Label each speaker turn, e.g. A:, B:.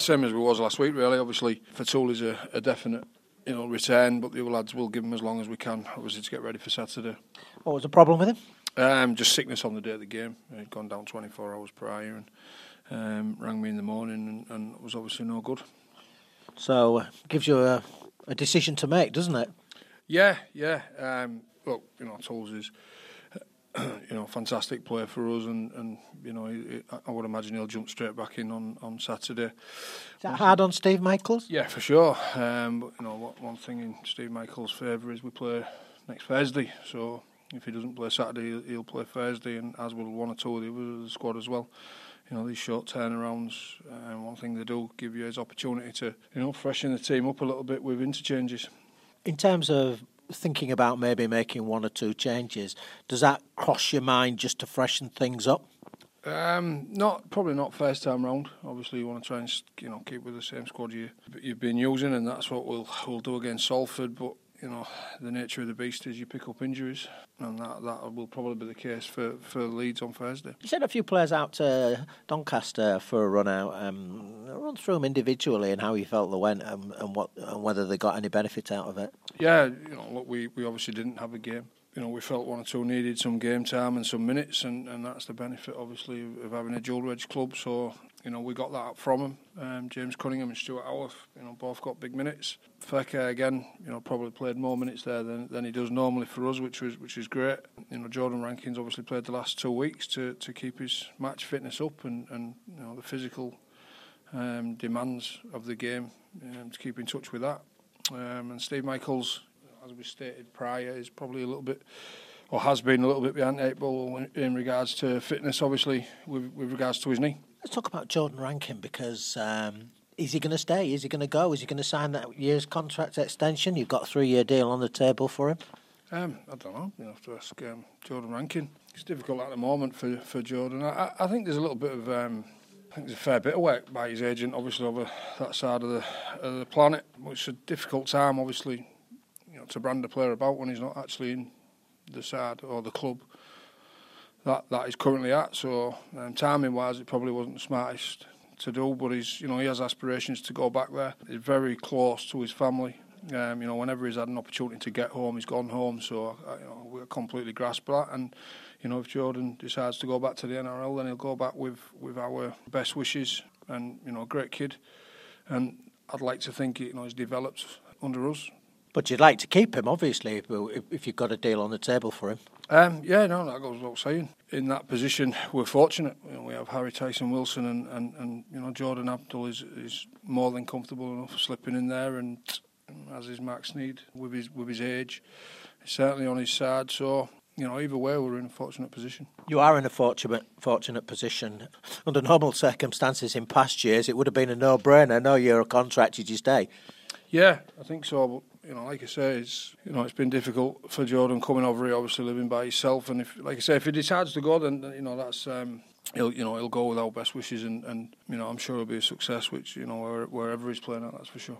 A: Same as we was last week, really. Obviously, Fatul is a definite, return, but the other lads will give him as long as we can, obviously, to get ready for Saturday.
B: What was the problem with him?
A: Just sickness on the day of the game. He'd gone down 24 hours prior and rang me in the morning and was obviously no good.
B: So, gives you a decision to make, doesn't it?
A: Yeah. Look, Tools is, fantastic player for us, and I would imagine he'll jump straight back in on Saturday.
B: Is that hard on Steve Michaels?
A: Yeah, for sure. But one thing in Steve Michaels' favour is we play next Thursday. So if he doesn't play Saturday, he'll play Thursday, and as will one or two of the others of the squad as well. These short turnarounds, one thing they do give you is opportunity to, freshen the team up a little bit with interchanges.
B: In terms of thinking about maybe making one or two changes, does that cross your mind just to freshen things up?
A: Probably not first time round. Obviously, you want to try and keep with the same squad you've been using, and that's what we'll do against Salford. But the nature of the beast is you pick up injuries, and that will probably be the case for Leeds on Thursday.
B: You sent a few players out to Doncaster for a run out. Run through them individually and how you felt they went, and whether they got any benefit out of it.
A: Yeah, look, we obviously didn't have a game. We felt one or two needed some game time and some minutes, and that's the benefit, obviously, of having a dual-reg club. So, we got that from them. James Cunningham and Stuart Howarth, both got big minutes. Fekir, again, probably played more minutes there than he does normally for us, which is great. Jordan Rankins obviously played the last 2 weeks to keep his match fitness up and the physical demands of the game, to keep in touch with that. And Steve Michaels, as we stated prior, is probably a little bit, or has been a little bit behind the eight ball in regards to fitness, obviously, with regards to his knee.
B: Let's talk about Jordan Rankin, because is he going to stay? Is he going to go? Is he going to sign that year's contract extension? You've got a 3-year deal on the table for him.
A: I don't know. You have to ask Jordan Rankin. It's difficult at the moment for Jordan. I think there's a little bit of... I think there's a fair bit of work by his agent, obviously, over that side of the planet. It's a difficult time, obviously, to brand a player about when he's not actually in the side or the club that he's currently at. So timing-wise, it probably wasn't the smartest to do, but he has aspirations to go back there. He's very close to his family. Whenever he's had an opportunity to get home, he's gone home. So we completely grasp that. And if Jordan decides to go back to the NRL, then he'll go back with our best wishes. And a great kid. And I'd like to think he's developed under us.
B: But you'd like to keep him, obviously, if you've got a deal on the table for him.
A: That goes without saying. In that position, we're fortunate. We have Harry Tyson-Wilson and Jordan Abdul is more than comfortable enough slipping in there, and as is Mark Sneyd with his age, he's certainly on his side. So either way, we're in a fortunate position.
B: You are in a fortunate position. Under normal circumstances in past years, it would have been a no-brainer. No year of contract, you stay.
A: Yeah, I think so. But like I say, it's been difficult for Jordan coming over here, obviously living by himself. And if he decides to go, then that's he'll go with our best wishes, and I'm sure it'll be a success. Which wherever he's playing at, that's for sure.